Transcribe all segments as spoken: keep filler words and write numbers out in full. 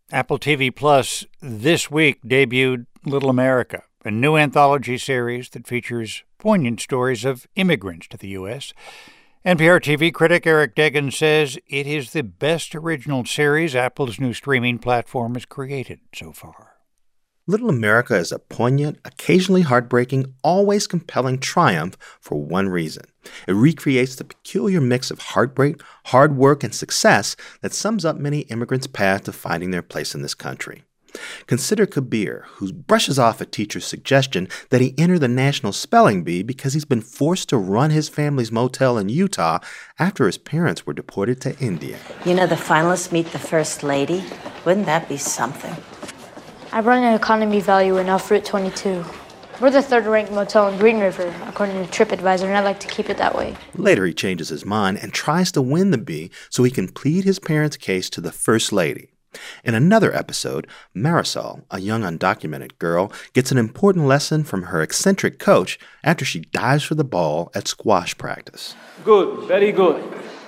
Apple T V Plus this week debuted Little America, a new anthology series that features poignant stories of immigrants to the U S N P R T V critic Eric Deggans says it is the best original series Apple's new streaming platform has created so far. Little America is a poignant, occasionally heartbreaking, always compelling triumph for one reason. It recreates the peculiar mix of heartbreak, hard work, and success that sums up many immigrants' path to finding their place in this country. Consider Kabir, who brushes off a teacher's suggestion that he enter the National Spelling Bee because he's been forced to run his family's motel in Utah after his parents were deported to India. You know, the finalists meet the First Lady. Wouldn't that be something? I run an economy value in off Route twenty-two. We're the third-ranked motel in Green River, according to TripAdvisor, and I like to keep it that way. Later, he changes his mind and tries to win the bee so he can plead his parents' case to the First Lady. In another episode, Marisol, a young undocumented girl, gets an important lesson from her eccentric coach after she dives for the ball at squash practice. Good, very good.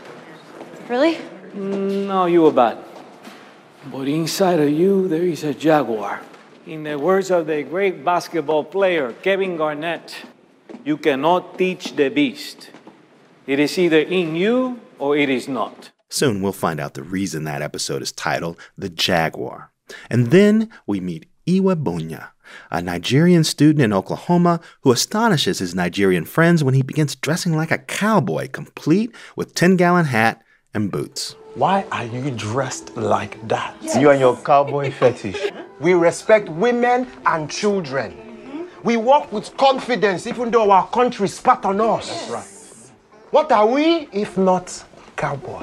Really? No, you were bad. But inside of you, there is a jaguar. In the words of the great basketball player, Kevin Garnett, you cannot teach the beast. It is either in you or it is not. Soon we'll find out the reason that episode is titled The Jaguar. And then we meet Iwebunya, a Nigerian student in Oklahoma who astonishes his Nigerian friends when he begins dressing like a cowboy, complete with ten-gallon hat and boots. Why are you dressed like that? Yes. You and your cowboy fetish. We respect women and children. Mm-hmm. We walk with confidence even though our country spat on us. That's right. What are we if not cowboy?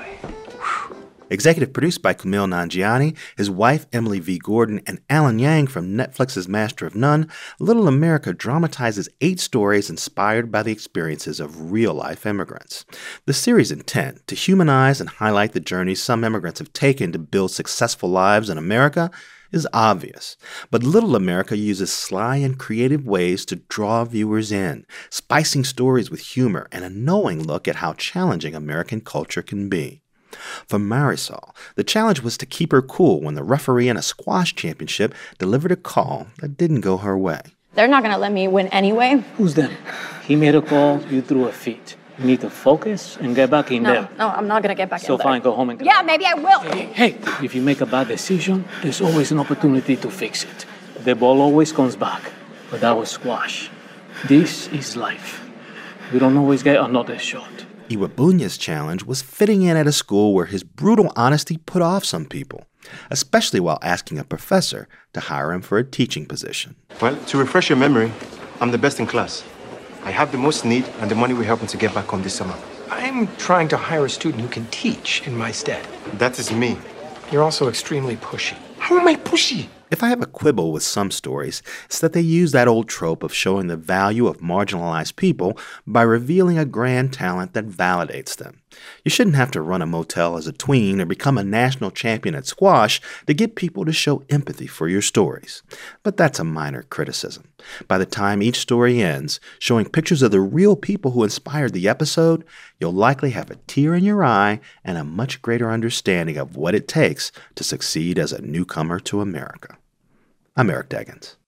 Executive produced by Kumail Nanjiani, his wife Emily V. Gordon, and Alan Yang from Netflix's Master of None, Little America dramatizes eight stories inspired by the experiences of real-life immigrants. The series' intent, to humanize and highlight the journeys some immigrants have taken to build successful lives in America, is obvious. But Little America uses sly and creative ways to draw viewers in, spicing stories with humor and a knowing look at how challenging American culture can be. For Marisol, the challenge was to keep her cool when the referee in a squash championship delivered a call that didn't go her way. They're not going to let me win anyway. Who's them? He made a call, you threw a fit. You need to focus and get back in no, there. No, I'm not going to get back so in there. So fine, go home and get Yeah, maybe I will. Hey, hey, if you make a bad decision, there's always an opportunity to fix it. The ball always comes back, but that was squash. This is life. We don't always get another shot. Iwebunya's challenge was fitting in at a school where his brutal honesty put off some people, especially while asking a professor to hire him for a teaching position. Well, to refresh your memory, I'm the best in class. I have the most need, and the money will help me to get back home this summer. I'm trying to hire a student who can teach in my stead. That is me. You're also extremely pushy. How am I pushy? If I have a quibble with some stories, it's that they use that old trope of showing the value of marginalized people by revealing a grand talent that validates them. You shouldn't have to run a motel as a tween or become a national champion at squash to get people to show empathy for your stories. But that's a minor criticism. By the time each story ends, showing pictures of the real people who inspired the episode, you'll likely have a tear in your eye and a much greater understanding of what it takes to succeed as a newcomer to America. I'm Eric Deggans.